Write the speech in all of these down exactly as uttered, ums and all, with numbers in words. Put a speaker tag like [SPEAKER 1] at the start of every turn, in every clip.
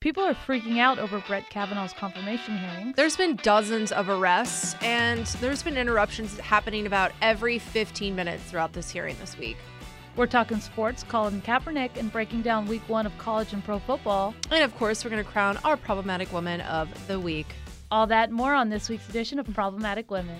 [SPEAKER 1] People are freaking out over Brett Kavanaugh's confirmation hearing.
[SPEAKER 2] There's been dozens of arrests, and there's been interruptions happening about every fifteen minutes throughout this hearing this week.
[SPEAKER 1] We're talking sports, Colin Kaepernick, and breaking down week one of college and pro football.
[SPEAKER 2] And of course, we're going to crown our problematic woman of the week.
[SPEAKER 1] All that and more on this week's edition of Problematic Women.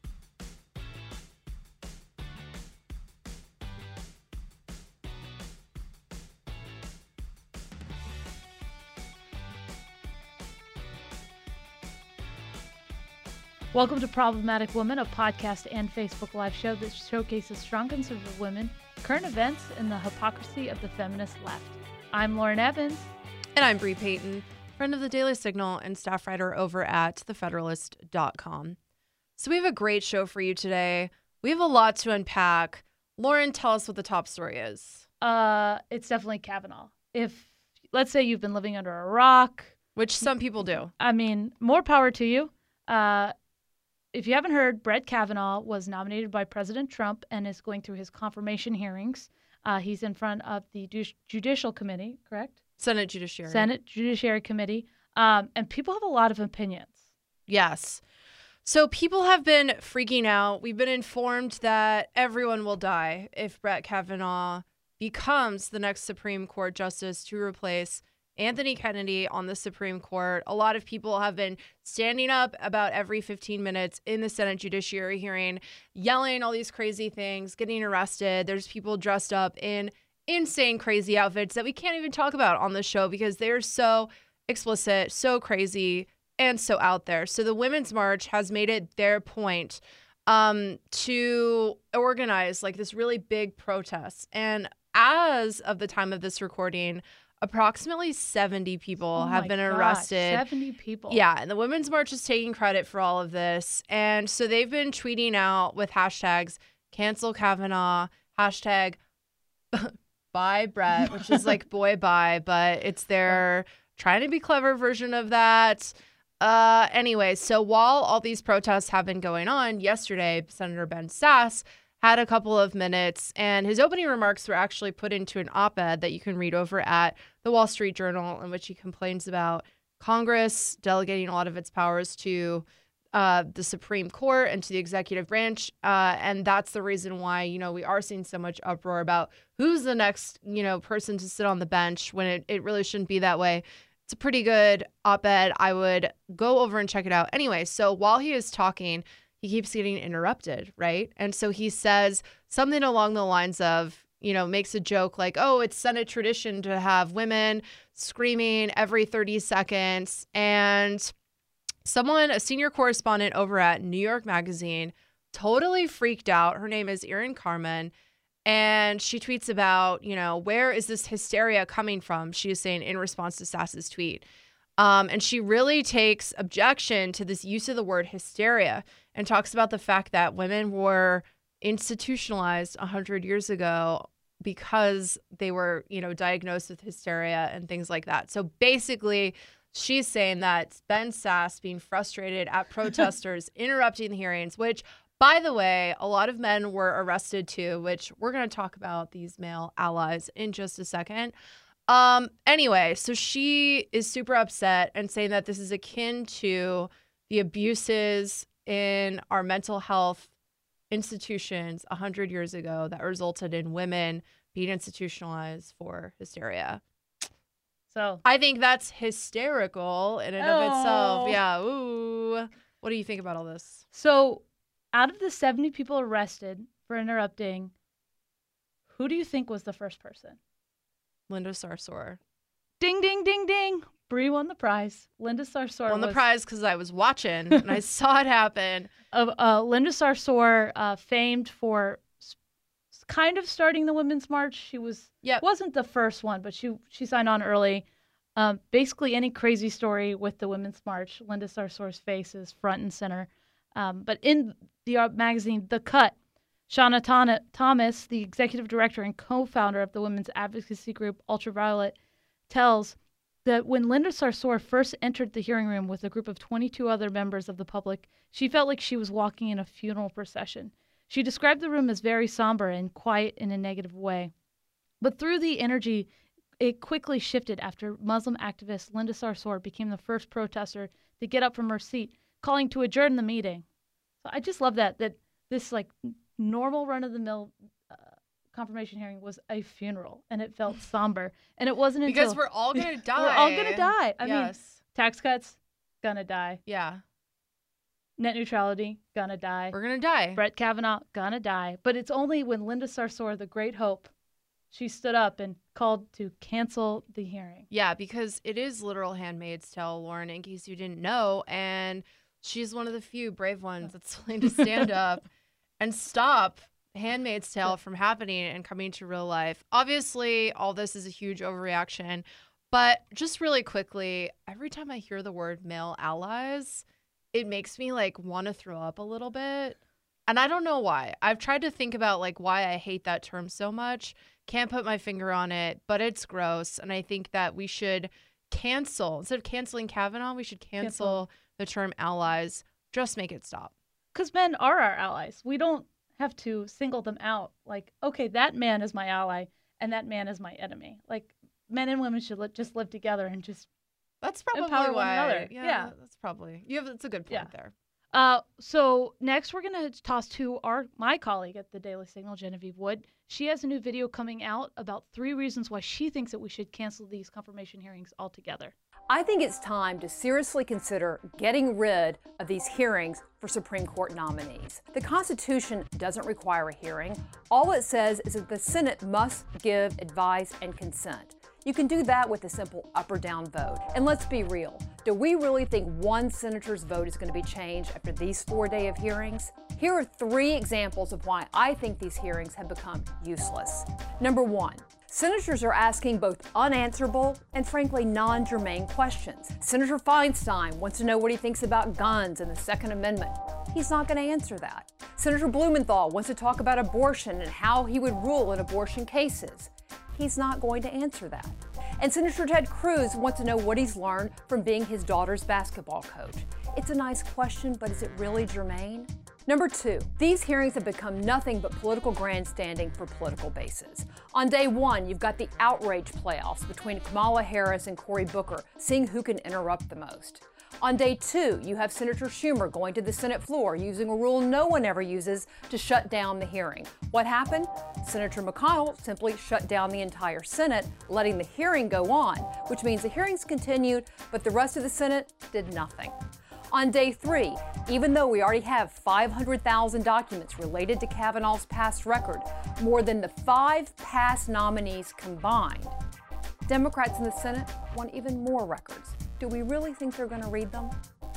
[SPEAKER 1] Welcome to Problematic Women, a podcast and Facebook Live show that showcases strong conservative women, current events, and the hypocrisy of the feminist left. I'm Lauren Evans.
[SPEAKER 2] And I'm Bree Payton, friend of the Daily Signal and staff writer over at the federalist dot com. So we have a great show for you today. We have a lot to unpack. Lauren, tell us what the top story is.
[SPEAKER 1] Uh, it's definitely Kavanaugh. If, let's say you've been living under a rock.
[SPEAKER 2] Which some people do.
[SPEAKER 1] I mean, more power to you. Uh, If you haven't heard, Brett Kavanaugh was nominated by President Trump and is going through his confirmation hearings. Uh, he's in front of the Ju- Judicial Committee, correct?
[SPEAKER 2] Senate Judiciary.
[SPEAKER 1] Senate Judiciary Committee. Um, and people have a lot of opinions.
[SPEAKER 2] Yes. So people have been freaking out. We've been informed that everyone will die if Brett Kavanaugh becomes the next Supreme Court justice to replace Anthony Kennedy on the Supreme Court. A lot of people have been standing up about every fifteen minutes in the Senate Judiciary hearing, yelling all these crazy things, getting arrested. There's people dressed up in insane, crazy outfits that we can't even talk about on the show because they're so explicit, so crazy, and so out there. So the Women's March has made it their point um, to organize like this really big protest. And as of the time of this recording, approximately seventy people
[SPEAKER 1] Oh
[SPEAKER 2] have
[SPEAKER 1] my
[SPEAKER 2] been
[SPEAKER 1] gosh,
[SPEAKER 2] arrested.
[SPEAKER 1] seventy people.
[SPEAKER 2] Yeah, and the Women's March is taking credit for all of this. And so they've been tweeting out with hashtags cancel Kavanaugh, hashtag bye Brett, which is like boy bye, but it's their trying to be clever version of that. Uh, anyway, so while all these protests have been going on, yesterday, Senator Ben Sasse had a couple of minutes, and his opening remarks were actually put into an op-ed that you can read over at the Wall Street Journal, in which he complains about Congress delegating a lot of its powers to uh, the Supreme Court and to the executive branch. Uh, and that's the reason why, you know, we are seeing so much uproar about who's the next, you know, person to sit on the bench when it, it really shouldn't be that way. It's a pretty good op-ed. I would go over and check it out. Anyway, so while he is talking, he keeps getting interrupted, right? And so he says something along the lines of, you know, makes a joke like, oh, it's Senate tradition to have women screaming every thirty seconds. And someone, a senior correspondent over at New York Magazine, totally freaked out. Her name is Erin Carmen. And she tweets about, you know, where is this hysteria coming from? She is saying in response to Sasse's tweet. Um, and she really takes objection to this use of the word hysteria and talks about the fact that women were institutionalized one hundred years ago because they were, you know, diagnosed with hysteria and things like that. So basically, she's saying that Ben Sasse being frustrated at protesters interrupting the hearings, which, by the way, a lot of men were arrested too, which we're going to talk about these male allies in just a second. Um, anyway, so she is super upset and saying that this is akin to the abuses in our mental health institutions one hundred years ago that resulted in women being institutionalized for hysteria.
[SPEAKER 1] So
[SPEAKER 2] I think that's hysterical in and
[SPEAKER 1] oh.
[SPEAKER 2] of itself. Yeah. Ooh. What do you think about all this?
[SPEAKER 1] So out of the seventy people arrested for interrupting, who do you think was the first person?
[SPEAKER 2] Linda Sarsour.
[SPEAKER 1] Ding, ding, ding, ding. Bree won the prize. Linda Sarsour
[SPEAKER 2] won the
[SPEAKER 1] was,
[SPEAKER 2] prize because I was watching and I saw it happen.
[SPEAKER 1] Uh, uh, Linda Sarsour, uh, famed for s- kind of starting the Women's March. She was
[SPEAKER 2] Yep.
[SPEAKER 1] wasn't the first one, but she she signed on early. Um, basically, any crazy story with the Women's March, Linda Sarsour's face is front and center. Um, but in the uh, magazine The Cut, Shauna Tana- Thomas, the executive director and co-founder of the women's advocacy group Ultraviolet, tells that when Linda Sarsour first entered the hearing room with a group of twenty-two other members of the public, she felt like she was walking in a funeral procession. She described the room as very somber and quiet in a negative way. But through the energy it quickly shifted after Muslim activist Linda Sarsour became the first protester to get up from her seat, calling to adjourn the meeting. So I just love that, that this like normal run-of-the-mill uh, confirmation hearing was a funeral, and it felt somber. And it wasn't until...
[SPEAKER 2] Because we're all going to die.
[SPEAKER 1] We're all going to die. I
[SPEAKER 2] yes.
[SPEAKER 1] mean, tax cuts, gonna die.
[SPEAKER 2] Yeah.
[SPEAKER 1] Net neutrality, gonna die.
[SPEAKER 2] We're going to die.
[SPEAKER 1] Brett Kavanaugh, gonna die. But it's only when Linda Sarsour, the great hope, she stood up and called to cancel the hearing.
[SPEAKER 2] Yeah, because it is literal Handmaid's Tale, Lauren, in case you didn't know. And she's one of the few brave ones that's willing to stand up and stop Handmaid's Tale from happening and coming to real life. Obviously, all this is a huge overreaction. But just really quickly, every time I hear the word male allies, it makes me like want to throw up a little bit. And I don't know why. I've tried to think about like why I hate that term so much. Can't put my finger on it, but it's gross. And I think that we should cancel, instead of canceling Kavanaugh, we should cancel, cancel. the term allies. Just make it stop.
[SPEAKER 1] Because men are our allies. We don't have to single them out. Like, okay, that man is my ally and that man is my enemy. Like, men and women should li- just live together and just
[SPEAKER 2] That's probably
[SPEAKER 1] empower
[SPEAKER 2] why.
[SPEAKER 1] one another.
[SPEAKER 2] Yeah,
[SPEAKER 1] yeah,
[SPEAKER 2] that's probably. You have. That's a good point
[SPEAKER 1] yeah.
[SPEAKER 2] there.
[SPEAKER 1] Uh, so next we're going to toss to our my colleague at the Daily Signal, Genevieve Wood. She has a new video coming out about three reasons why she thinks that we should cancel these confirmation hearings altogether.
[SPEAKER 3] I think it's time to seriously consider getting rid of these hearings for Supreme Court nominees. The Constitution doesn't require a hearing. All it says is that the Senate must give advice and consent. You can do that with a simple up or down vote. And let's be real, do we really think one senator's vote is going to be changed after these four days of hearings? Here are three examples of why I think these hearings have become useless. Number one, senators are asking both unanswerable and frankly non-germane questions. Senator Feinstein wants to know what he thinks about guns and the Second Amendment. He's not going to answer that. Senator Blumenthal wants to talk about abortion and how he would rule in abortion cases. He's not going to answer that. And Senator Ted Cruz wants to know what he's learned from being his daughter's basketball coach. It's a nice question, but is it really germane? Number two, these hearings have become nothing but political grandstanding for political bases. On day one, you've got the outrage playoffs between Kamala Harris and Cory Booker, seeing who can interrupt the most. On day two, you have Senator Schumer going to the Senate floor using a rule no one ever uses to shut down the hearing. What happened? Senator McConnell simply shut down the entire Senate, letting the hearing go on, which means the hearings continued, but the rest of the Senate did nothing. On day three, even though we already have five hundred thousand documents related to Kavanaugh's past record, more than the five past nominees combined, Democrats in the Senate want even more records. Do we really think they're going to read them?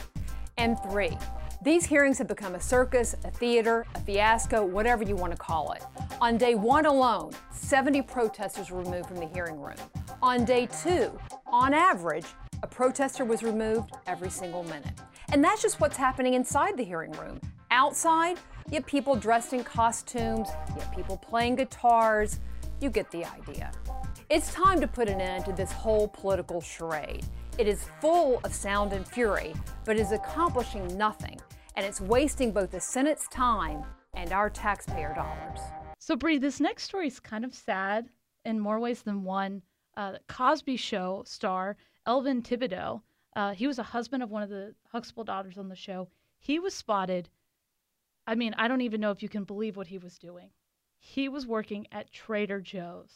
[SPEAKER 3] And three, these hearings have become a circus, a theater, a fiasco, whatever you want to call it. On day one alone, seventy protesters were removed from the hearing room. On day two, on average, a protester was removed every single minute. And that's just what's happening inside the hearing room. Outside, you have people dressed in costumes, you have people playing guitars. You get the idea. It's time to put an end to this whole political charade. It is full of sound and fury, but is accomplishing nothing, and it's wasting both the Senate's time and our taxpayer dollars.
[SPEAKER 1] So, Bree, this next story is kind of sad in more ways than one. Uh, the Cosby Show star Elvin Thibodeau, uh, he was a husband of one of the Huxtable daughters on the show. He was spotted. I mean, I don't even know if you can believe what he was doing. He was working at Trader Joe's,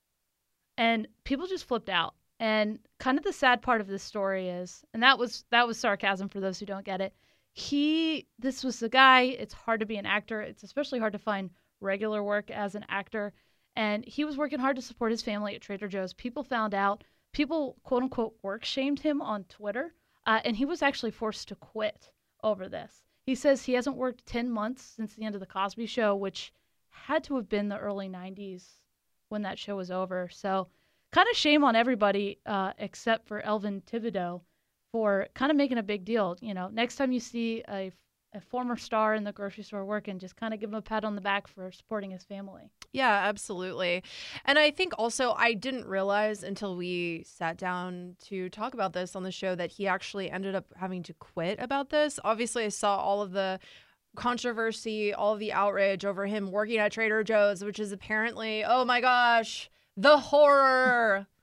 [SPEAKER 1] and people just flipped out. And kind of the sad part of this story is, and that was that was sarcasm for those who don't get it. He, this was the guy. It's hard to be an actor. It's especially hard to find regular work as an actor. And he was working hard to support his family at Trader Joe's. People found out. People, quote unquote, work shamed him on Twitter. Uh, and he was actually forced to quit over this. He says he hasn't worked ten months since the end of the Cosby Show, which had to have been the early nineties when that show was over. So kind of shame on everybody uh, except for Elvin Thibodeau for kind of making a big deal. You know, next time you see a, a former star in the grocery store working, just kind of give him a pat on the back for supporting his family.
[SPEAKER 2] Yeah, absolutely. And I think also I didn't realize until we sat down to talk about this on the show that he actually ended up having to quit about this. Obviously, I saw all of the controversy, all of the outrage over him working at Trader Joe's, which is apparently, oh my gosh, the horror.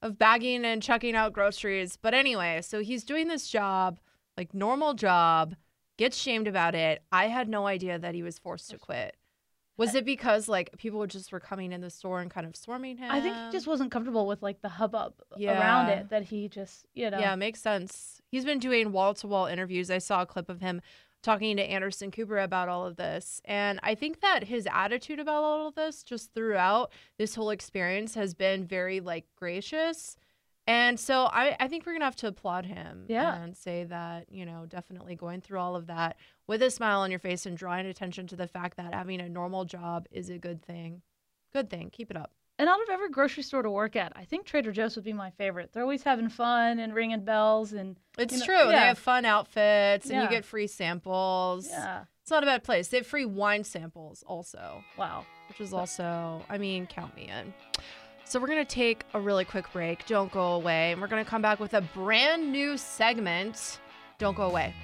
[SPEAKER 2] of bagging and checking out groceries. But anyway, so he's doing this job, like normal job, gets shamed about it. I had no idea that he was forced to quit. Was it because like people just were coming in the store and kind of swarming him?
[SPEAKER 1] I think he just wasn't comfortable with like the hubbub
[SPEAKER 2] Yeah.
[SPEAKER 1] around it, that he just, you know.
[SPEAKER 2] Yeah, makes sense. He's been doing wall-to-wall interviews. I saw a clip of him talking to Anderson Cooper about all of this. And I think that his attitude about all of this just throughout this whole experience has been very like gracious. And so I, I think we're going to have to applaud him
[SPEAKER 1] Yeah.
[SPEAKER 2] and say that, you know, definitely going through all of that with a smile on your face and drawing attention to the fact that having a normal job is a good thing. Good thing. Keep it up.
[SPEAKER 1] And out of every grocery store to work at, I think Trader Joe's would be my favorite. They're always having fun and ringing bells. and
[SPEAKER 2] It's
[SPEAKER 1] you know,
[SPEAKER 2] true. They
[SPEAKER 1] yeah.
[SPEAKER 2] have fun outfits and
[SPEAKER 1] Yeah.
[SPEAKER 2] you get free samples.
[SPEAKER 1] Yeah.
[SPEAKER 2] It's not a bad place. They have free wine samples also,
[SPEAKER 1] Wow.
[SPEAKER 2] which is also, I mean, count me in. So we're going to take a really quick break. Don't go away. And we're going to come back with a brand new segment. Don't go away.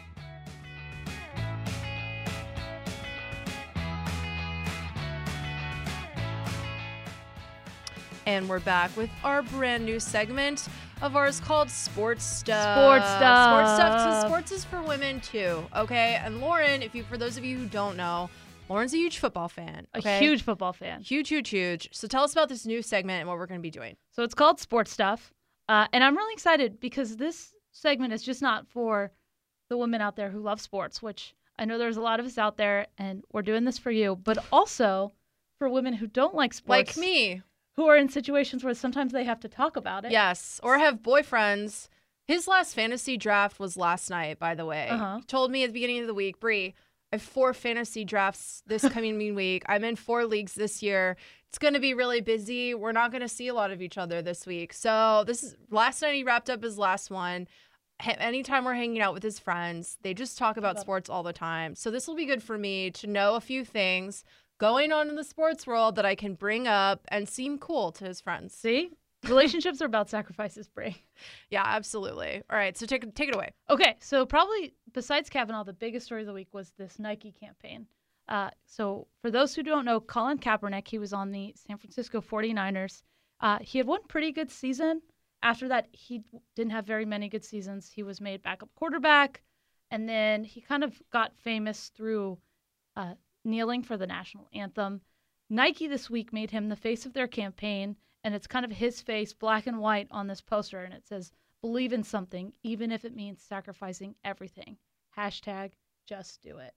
[SPEAKER 2] And we're back with our brand new segment of ours called Sports Stuff.
[SPEAKER 1] Sports Stuff.
[SPEAKER 2] Sports Stuff. So sports is for women too, okay? And Lauren, if you, for those of you who don't know, Lauren's a huge football fan. Okay?
[SPEAKER 1] A huge football fan.
[SPEAKER 2] Huge, huge, huge. So tell us about this new segment and what we're going to be doing.
[SPEAKER 1] So it's called Sports Stuff. Uh, and I'm really excited because this segment is just not for the women out there who love sports, which I know there's a lot of us out there, and we're doing this for you, but also for women who don't like sports.
[SPEAKER 2] Like me.
[SPEAKER 1] Who are in situations where sometimes they have to talk about it.
[SPEAKER 2] Yes, or have boyfriends. His last fantasy draft was last night, by the way.
[SPEAKER 1] Uh-huh.
[SPEAKER 2] He told me at the beginning of the week, Bree, I have four fantasy drafts this coming week. I'm in four leagues this year. It's going to be really busy. We're not going to see a lot of each other this week. So this is last night he wrapped up his last one. H- Anytime we're hanging out with his friends, they just talk about sports all the time. So this will be good for me to know a few things going on in the sports world that I can bring up and seem cool to his friends.
[SPEAKER 1] See? Relationships are about sacrifices, Bray.
[SPEAKER 2] Yeah, absolutely. All right, so take take it away.
[SPEAKER 1] Okay, so probably besides Kavanaugh, the biggest story of the week was this Nike campaign. Uh, so for those who don't know, Colin Kaepernick, he was on the San Francisco forty-niners. Uh, he had one pretty good season. After that, he didn't have very many good seasons. He was made backup quarterback, and then he kind of got famous through uh, kneeling for the national anthem. Nike this week made him the face of their campaign, and it's kind of his face, black and white, on this poster, and it says, "Believe in something, even if it means sacrificing everything. Hashtag just do it."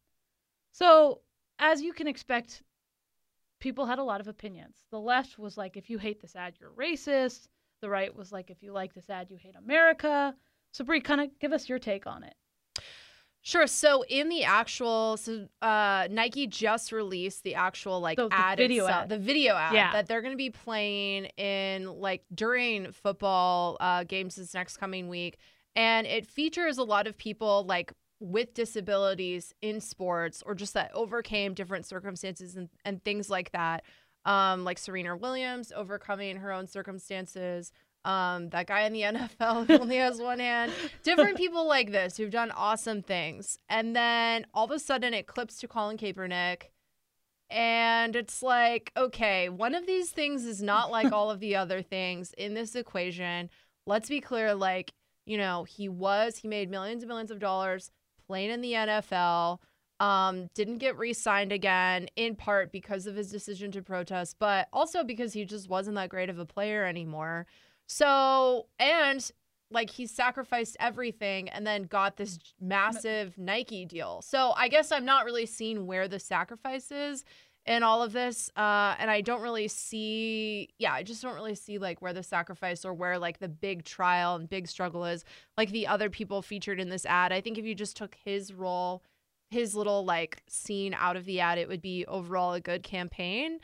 [SPEAKER 1] So, as you can expect, people had a lot of opinions. The left was like, if you hate this ad, you're racist. The right was like, if you like this ad, you hate America. So, Brie, kind of give us your take on it.
[SPEAKER 2] Sure. So in the actual, so uh, Nike just released the actual like
[SPEAKER 1] The- the
[SPEAKER 2] ad
[SPEAKER 1] video
[SPEAKER 2] itself,
[SPEAKER 1] ad.
[SPEAKER 2] the video ad
[SPEAKER 1] Yeah.
[SPEAKER 2] that they're going to be playing in like during football uh, games this next coming week, and it features a lot of people like with disabilities in sports or just that overcame different circumstances and, and things like that. Um, like Serena Williams overcoming her own circumstances. Um, that guy in the N F L who only has one hand. Different people like this who've done awesome things. And then all of a sudden it clips to Colin Kaepernick. And it's like, okay, one of these things is not like all of the other things in this equation. Let's be clear, like, you know, he was, he made millions and millions of dollars playing in the N F L. Um, didn't get re-signed again, in part because of his decision to protest, but also because he just wasn't that great of a player anymore. So, and like he sacrificed everything and then got this massive Nike deal. So I guess I'm not really seeing where the sacrifice is in all of this. Uh, and I don't really see, yeah, I just don't really see like where the sacrifice or where like the big trial and big struggle is like the other people featured in this ad. I think if you just took his role, his little like scene out of the ad, it would be overall a good campaign.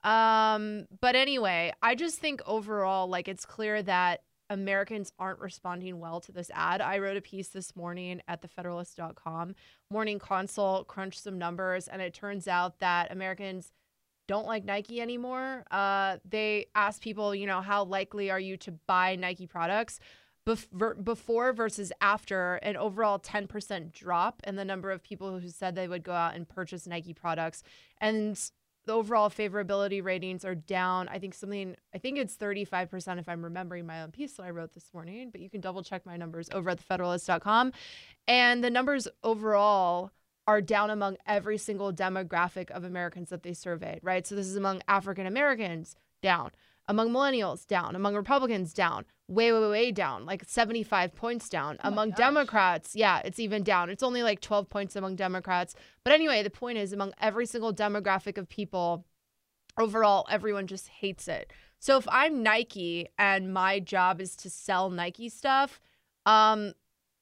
[SPEAKER 2] Um, but anyway, I just think overall, like it's clear that Americans aren't responding well to this ad. I wrote a piece this morning at the federalist dot com. Morning Consult crunched some numbers, and it turns out that Americans don't like Nike anymore. Uh, they asked people, you know, how likely are you to buy Nike products? Bef- before versus after, an overall ten percent drop in the number of people who said they would go out and purchase Nike products. And the overall favorability ratings are down. I think something, I think it's thirty-five percent if I'm remembering my own piece that I wrote this morning, but you can double check my numbers over at the federalist dot com. And the numbers overall are down among every single demographic of Americans that they surveyed, right? So this is among African Americans, down. Among millennials, down. Among Republicans, down. Way, way, way down. Like seventy-five points down.
[SPEAKER 1] Oh
[SPEAKER 2] among
[SPEAKER 1] gosh.
[SPEAKER 2] Democrats, yeah, it's even down. It's only like twelve points among Democrats. But anyway, the point is, among every single demographic of people, overall, everyone just hates it. So if I'm Nike and my job is to sell Nike stuff, um,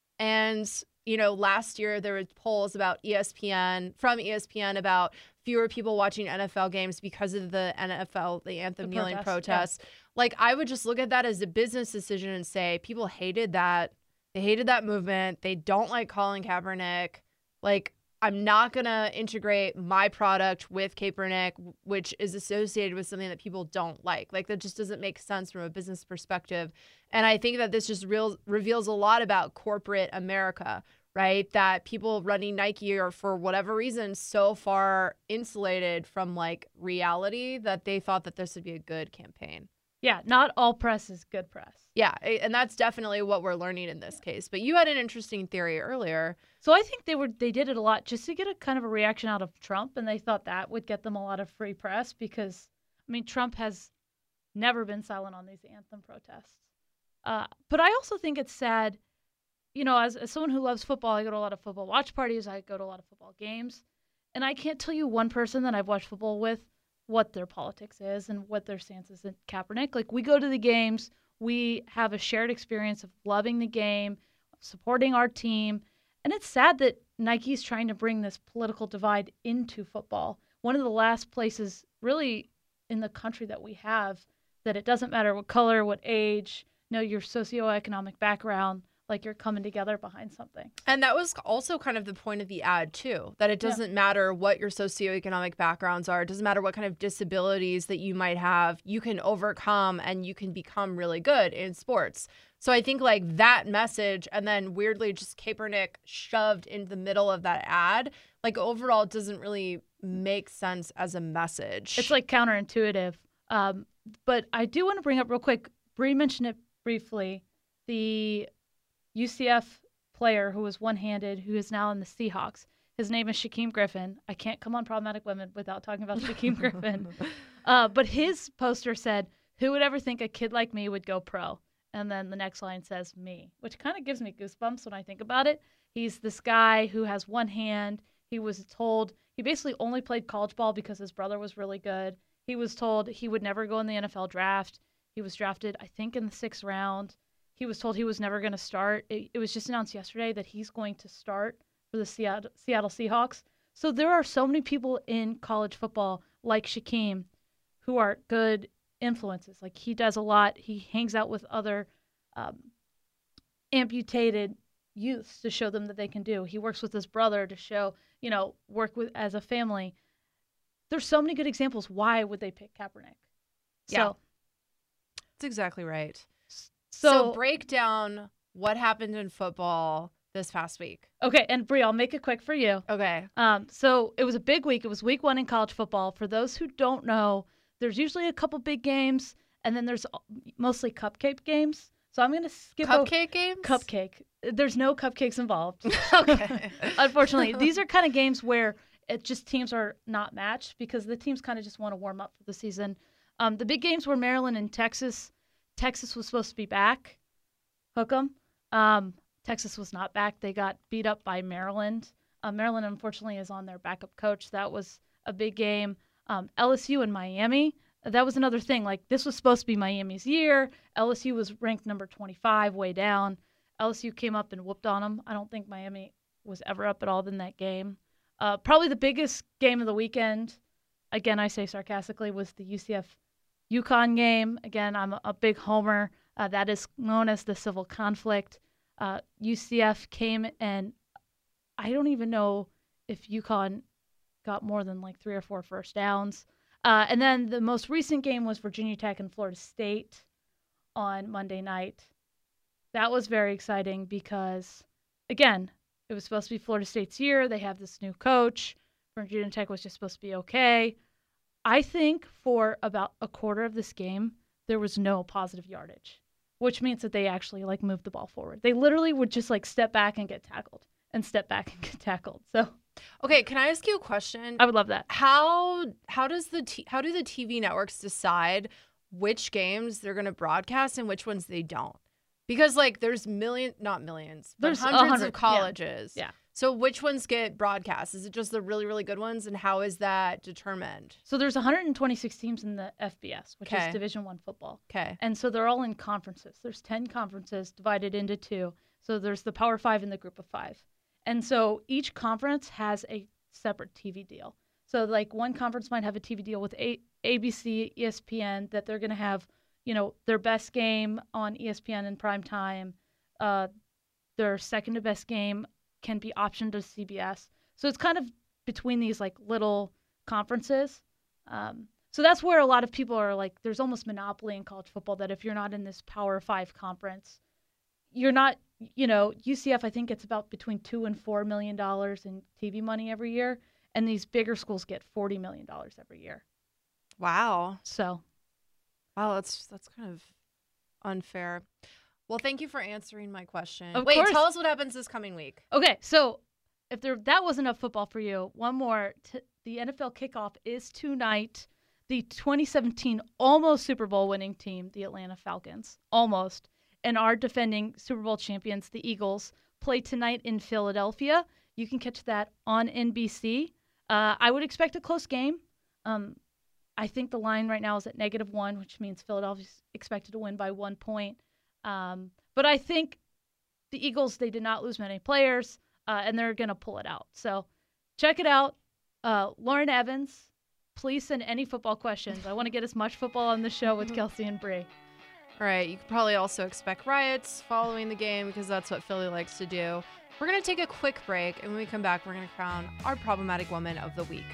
[SPEAKER 2] and you know, last year there were polls about E S P N from E S P N about fewer people watching N F L games because of the N F L, the anthem
[SPEAKER 1] The
[SPEAKER 2] kneeling
[SPEAKER 1] protest,
[SPEAKER 2] protests. Yeah. Like, I would just look at that as a business decision and say, people hated that. They hated that movement. They don't like Colin Kaepernick. Like, I'm not going to integrate my product with Kaepernick, which is associated with something that people don't like. Like, that just doesn't make sense from a business perspective. And I think that this just real, reveals a lot about corporate America, right? That people running Nike are, for whatever reason, so far insulated from like reality that they thought that this would be a good campaign.
[SPEAKER 1] Yeah, not all press is good press.
[SPEAKER 2] Yeah, and that's definitely what we're learning in this case. But you had an interesting theory earlier.
[SPEAKER 1] So I think they were they did it a lot just to get a kind of a reaction out of Trump, and they thought that would get them a lot of free press because, I mean, Trump has never been silent on these anthem protests. Uh, but I also think it's sad, you know, as, as someone who loves football, I go to a lot of football watch parties, I go to a lot of football games, and I can't tell you one person that I've watched football with what their politics is and what their stance is in Kaepernick. Like, we go to the games, we have a shared experience of loving the game, supporting our team, and it's sad that Nike's trying to bring this political divide into football. One of the last places really in the country that we have that it doesn't matter what color, what age, no, your socioeconomic background, like you're coming together behind something.
[SPEAKER 2] And that was also kind of the point of the ad, too, that it doesn't yeah. matter what your socioeconomic backgrounds are. It doesn't matter what kind of disabilities that you might have. You can overcome and you can become really good in sports. So I think like that message, and then weirdly just Kaepernick shoved into the middle of that ad, like overall it doesn't really make sense as a message.
[SPEAKER 1] It's like counterintuitive. Um, but I do want to bring up real quick, Bree mentioned it briefly, the U C F player who was one-handed, who is now in the Seahawks. His name is Shaquem Griffin. I can't come on Problematic Women without talking about Shaquem Griffin. Uh, but his poster said, "Who would ever think a kid like me would go pro?" And then the next line says, "Me," which kind of gives me goosebumps when I think about it. He's this guy who has one hand. He was told he basically only played college ball because his brother was really good. He was told he would never go in the N F L draft. He was drafted, I think, in the sixth round. He was told he was never going to start. It, it was just announced yesterday that he's going to start for the Seattle, Seattle Seahawks. So there are so many people in college football like Shaquem who are good influences. Like, he does a lot. He hangs out with other um, amputated youths to show them that they can do. He works with his brother to show, you know, work with as a family. There's so many good examples. Why would they pick Kaepernick? So,
[SPEAKER 2] yeah, that's exactly right.
[SPEAKER 1] So,
[SPEAKER 2] so break down what happened in football this past week.
[SPEAKER 1] Okay, and Brie, I'll make it quick for you.
[SPEAKER 2] Okay.
[SPEAKER 1] Um, so it was a big week. It was week one in college football. For those who don't know, there's usually a couple big games, and then there's mostly cupcake games. So I'm going to skip
[SPEAKER 2] Cupcake
[SPEAKER 1] over
[SPEAKER 2] games?
[SPEAKER 1] Cupcake. There's no cupcakes involved.
[SPEAKER 2] Okay.
[SPEAKER 1] Unfortunately, these are kind of games where it just teams are not matched because the teams kind of just want to warm up for the season. Um, the big games were Maryland and Texas. Texas was supposed to be back. Hook 'em. Um, Texas was not back. They got beat up by Maryland. Uh, Maryland, unfortunately, is on their backup coach. That was a big game. Um, L S U and Miami. That was another thing. Like, this was supposed to be Miami's year. L S U was ranked number twenty-five, way down. L S U came up and whooped on them. I don't think Miami was ever up at all in that game. Uh, probably the biggest game of the weekend, again, I say sarcastically, was the U C F UConn game. Again, I'm a, a big homer. Uh, that is known as the civil conflict. Uh, U C F came and I don't even know if UConn got more than like three or four first downs. Uh, and then the most recent game was Virginia Tech and Florida State on Monday night. That was very exciting because, again, it was supposed to be Florida State's year. They have this new coach. Virginia Tech was just supposed to be okay. I think for about a quarter of this game, there was no positive yardage, which means that they actually like moved the ball forward. They literally would just like step back and get tackled and step back and get tackled. So
[SPEAKER 2] Okay, can I ask you a question?
[SPEAKER 1] I would love that.
[SPEAKER 2] How how does the t- how do the T V networks decide which games they're going to broadcast and which ones they don't? Because like there's million not millions, but
[SPEAKER 1] There's a
[SPEAKER 2] hundreds
[SPEAKER 1] hundred,
[SPEAKER 2] of colleges.
[SPEAKER 1] Yeah.
[SPEAKER 2] So which ones get broadcast? Is it just the really really good ones, and how is that determined?
[SPEAKER 1] So there's one hundred twenty-six teams in the F B S, which
[SPEAKER 2] Okay.
[SPEAKER 1] is Division One football.
[SPEAKER 2] Okay.
[SPEAKER 1] And so they're all in conferences. There's ten conferences divided into two. So there's the Power Five and the Group of Five. And so each conference has a separate T V deal. So like one conference might have a T V deal with a- ABC, E S P N, that they're going to have, you know, their best game on E S P N in prime time. Uh, their second to best game can be optioned to C B S. So it's kind of between these like little conferences. Um, so that's where a lot of people are like, there's almost monopoly in college football that if you're not in this Power Five conference, you're not, you know, U C F, I think it's about between two and four million dollars in T V money every year. And these bigger schools get forty million dollars every year.
[SPEAKER 2] Wow.
[SPEAKER 1] So,
[SPEAKER 2] Wow, that's that's kind of unfair. Well, thank you for answering my question.
[SPEAKER 1] Of
[SPEAKER 2] Wait,
[SPEAKER 1] course.
[SPEAKER 2] tell us what happens this coming week.
[SPEAKER 1] okay. So if there that wasn't enough football for you, one more. T- the N F L kickoff is tonight. The twenty seventeen almost Super Bowl winning team, the Atlanta Falcons, almost, and our defending Super Bowl champions, the Eagles, play tonight in Philadelphia. You can catch that on N B C. Uh, I would expect a close game. Um, I think the line right now is at negative one, which means Philadelphia's expected to win by one point. Um, but I think the Eagles, they did not lose many players, uh, and they're going to pull it out. So check it out. Uh, Lauren Evans, please send any football questions. I want to get as much football on the show with Kelsey and Bree.
[SPEAKER 2] All right, you could probably also expect riots following the game because that's what Philly likes to do. We're going to take a quick break, and when we come back, we're going to crown our problematic woman of the week.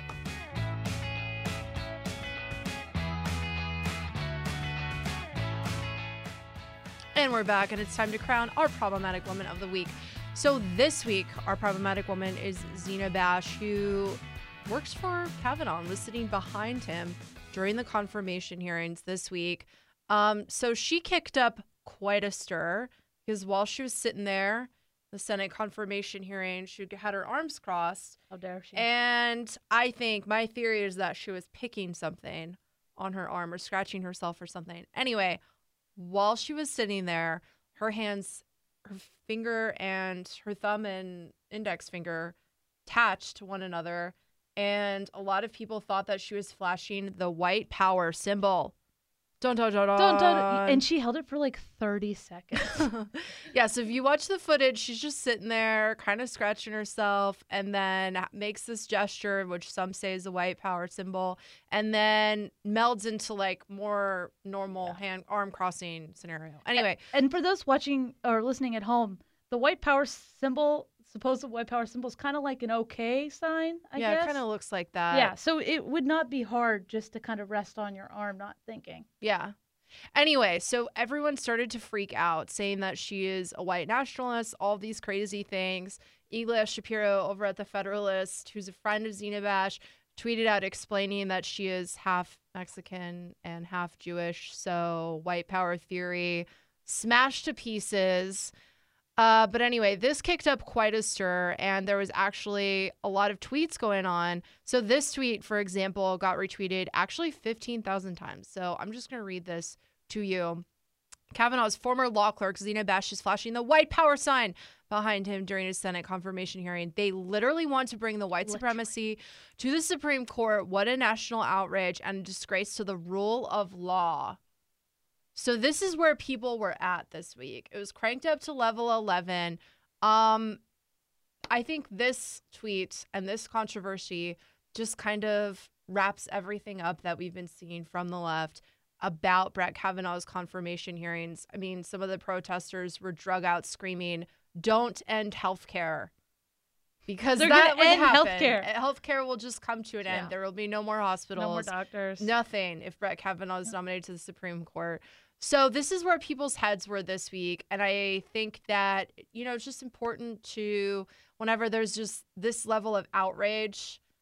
[SPEAKER 2] And we're back, and it's time to crown our problematic woman of the week. So this week, our problematic woman is Zena Bash, who works for Kavanaugh and was sitting behind him during the confirmation hearings this week. Um, so she kicked up quite a stir because while she was sitting there, the Senate confirmation hearing, she had her arms crossed.
[SPEAKER 1] How dare she?
[SPEAKER 2] And I think my theory is that she was picking something on her arm or scratching herself or something. Anyway, while she was sitting there, her hands, her finger and her thumb and index finger attached to one another. And a lot of people thought that she was flashing the white power symbol. Dun, dun, dun, dun.
[SPEAKER 1] Dun, dun. And she held it for like thirty seconds.
[SPEAKER 2] Yeah, so if you watch the footage, she's just sitting there kind of scratching herself and then makes this gesture, which some say is a white power symbol, and then melds into like more normal
[SPEAKER 1] Yeah.
[SPEAKER 2] hand arm crossing scenario. Anyway,
[SPEAKER 1] And for those watching or listening at home, the white power symbol, supposed white power symbol, is kind of like an okay sign, I
[SPEAKER 2] yeah,
[SPEAKER 1] guess.
[SPEAKER 2] it kind of looks like that.
[SPEAKER 1] Yeah, so it would not be hard just to kind of rest on your arm, not thinking.
[SPEAKER 2] Yeah. Anyway, so everyone started to freak out, saying that she is a white nationalist, all these crazy things. Iglesia Shapiro over at The Federalist, who's a friend of Zena Bash, tweeted out explaining that she is half Mexican and half Jewish. So white power theory smashed to pieces. Uh, but anyway, this kicked up quite a stir, and there was actually a lot of tweets going on. So this tweet, for example, got retweeted actually fifteen thousand times. So I'm just going to read this to you. Kavanaugh's former law clerk, Zena Bash, is flashing the white power sign behind him during his Senate confirmation hearing. They literally want to bring the white
[SPEAKER 1] Literally.
[SPEAKER 2] supremacy to the Supreme Court. What a national outrage and a disgrace to the rule of law. So this is where people were at this week. It was cranked up to level eleven. Um, I think this tweet and this controversy just kind of wraps everything up that we've been seeing from the left about Brett Kavanaugh's confirmation hearings. I mean, some of the protesters were drug out screaming, "Don't end healthcare." Because
[SPEAKER 1] They're
[SPEAKER 2] that
[SPEAKER 1] gonna
[SPEAKER 2] would
[SPEAKER 1] end
[SPEAKER 2] happen.
[SPEAKER 1] healthcare.
[SPEAKER 2] Healthcare will just come to an end.
[SPEAKER 1] Yeah.
[SPEAKER 2] There will be no more hospitals.
[SPEAKER 1] No more doctors.
[SPEAKER 2] Nothing if Brett Kavanaugh is nominated to the Supreme Court. So this is where people's heads were this week. And I think that, you know, it's just important to, whenever there's just this level of outrage,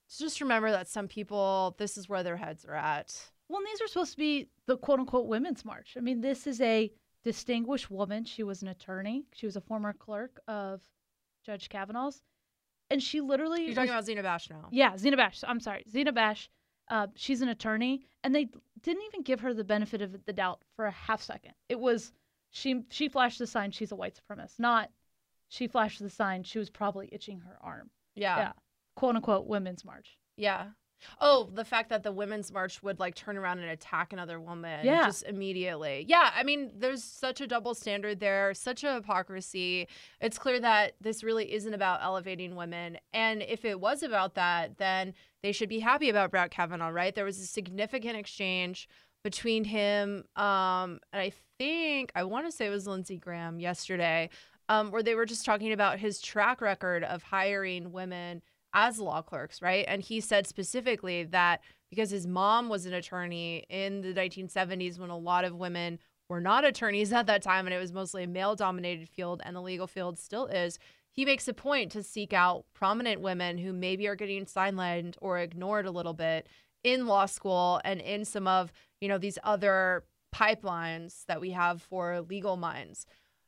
[SPEAKER 2] just remember that some people, this is where their heads are at.
[SPEAKER 1] Well, and these are supposed to be the quote-unquote women's march. I mean, this is a distinguished woman. She was an attorney. She was a former clerk of Judge Kavanaugh's. And she literally...
[SPEAKER 2] You're talking
[SPEAKER 1] was,
[SPEAKER 2] about Zena Bash now.
[SPEAKER 1] Yeah, Zena Bash. I'm sorry. Zena Bash. Uh, she's an attorney. And they didn't even give her the benefit of the doubt for a half second. It was, she she flashed the sign, she's a white supremacist. Not, she flashed the sign, she was probably itching her arm.
[SPEAKER 2] Yeah.
[SPEAKER 1] Yeah. Quote-unquote women's march.
[SPEAKER 2] Yeah. Oh, the fact that the women's march would like turn around and attack another woman
[SPEAKER 1] Yeah.
[SPEAKER 2] just immediately. Yeah, I mean, there's such a double standard there, such a hypocrisy. It's clear that this really isn't about elevating women. And if it was about that, then they should be happy about Brett Kavanaugh, right? There was a significant exchange between him um, and I think, I want to say it was Lindsey Graham yesterday, um, where they were just talking about his track record of hiring women as law clerks, right? And he said specifically that because his mom was an attorney in the nineteen seventies when a lot of women were not attorneys at that time and it was mostly a male-dominated field, and the legal field still is, he makes a point to seek out prominent women who maybe are getting sidelined or ignored a little bit in law school and in some of, you know, these other pipelines that we have for legal minds.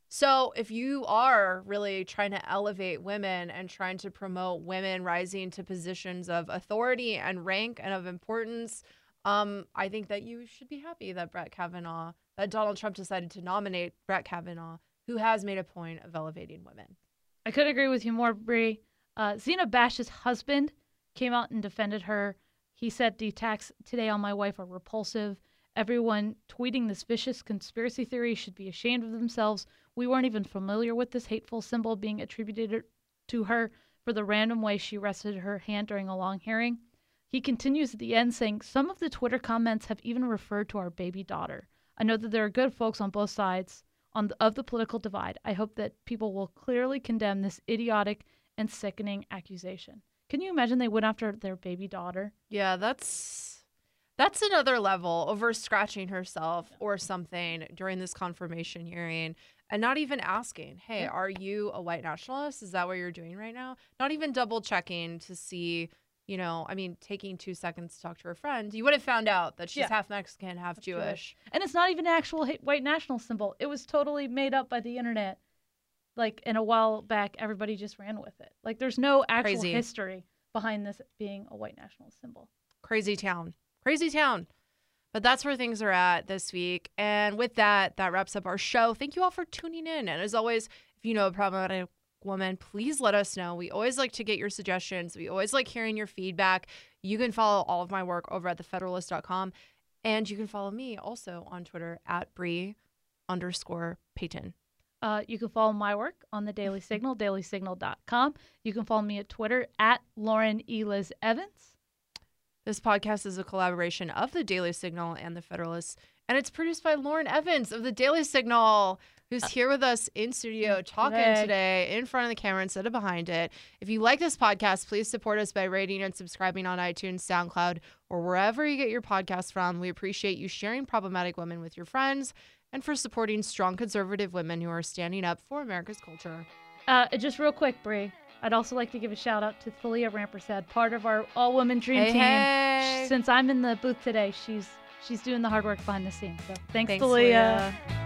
[SPEAKER 2] So if you are really trying to elevate women and trying to promote women rising to positions of authority and rank and of importance, um, I think that you should be happy that Brett Kavanaugh, that Donald Trump decided to nominate Brett Kavanaugh, who has made a point of elevating women.
[SPEAKER 1] I couldn't agree with you more, Brie. Uh, Zena Bash's husband came out and defended her. He said the attacks today on my wife are repulsive. Everyone tweeting this vicious conspiracy theory should be ashamed of themselves. We weren't even familiar with this hateful symbol being attributed to her for the random way she rested her hand during a long hearing. He continues at the end saying, some of the Twitter comments have even referred to our baby daughter. I know that there are good folks on both sides on the, of the political divide. I hope that people will clearly condemn this idiotic and sickening accusation. Can you imagine they went after their baby daughter?
[SPEAKER 2] Yeah, that's that's another level, over scratching herself or something during this confirmation hearing and not even asking, hey,
[SPEAKER 1] Yeah.
[SPEAKER 2] are you a white nationalist? Is that what you're doing right now? Not even double checking to see, you know, I mean, taking two seconds to talk to her friend. You would have found out that she's
[SPEAKER 1] Yeah.
[SPEAKER 2] half Mexican, half Jewish.
[SPEAKER 1] Jewish. And it's not even an actual ha- white national symbol. It was totally made up by the internet. Like, in a while back, everybody just ran with it. Like, there's no actual
[SPEAKER 2] Crazy.
[SPEAKER 1] history behind this being a white national symbol.
[SPEAKER 2] Crazy town. Crazy town. But that's where things are at this week. And with that, that wraps up our show. Thank you all for tuning in. And as always, if you know a problematic woman, please let us know. We always like to get your suggestions. We always like hearing your feedback. You can follow all of my work over at the federalist dot com. And you can follow me also on Twitter at Brie underscore Payton.
[SPEAKER 1] Uh, you can follow my work on the Daily Signal, daily signal dot com. You can follow me at Twitter at Lauren E. Liz Evans.
[SPEAKER 2] This podcast is a collaboration of the Daily Signal and the Federalist, and it's produced by Lauren Evans of the Daily Signal, who's here with us in studio talking
[SPEAKER 1] Today.
[SPEAKER 2] today in front of the camera instead of behind it. If you like this podcast, please support us by rating and subscribing on iTunes, SoundCloud, or wherever you get your podcasts from. We appreciate you sharing problematic women with your friends and for supporting strong conservative women who are standing up for America's culture.
[SPEAKER 1] Uh, just real quick, Brie, I'd also like to give a shout out to Thalia Rampersad, part of our all-women dream
[SPEAKER 2] Hey,
[SPEAKER 1] team.
[SPEAKER 2] hey.
[SPEAKER 1] Since I'm in the booth today, she's she's doing the hard work behind the scenes. So thanks,
[SPEAKER 2] Thanks,
[SPEAKER 1] Thalia.
[SPEAKER 2] Leah.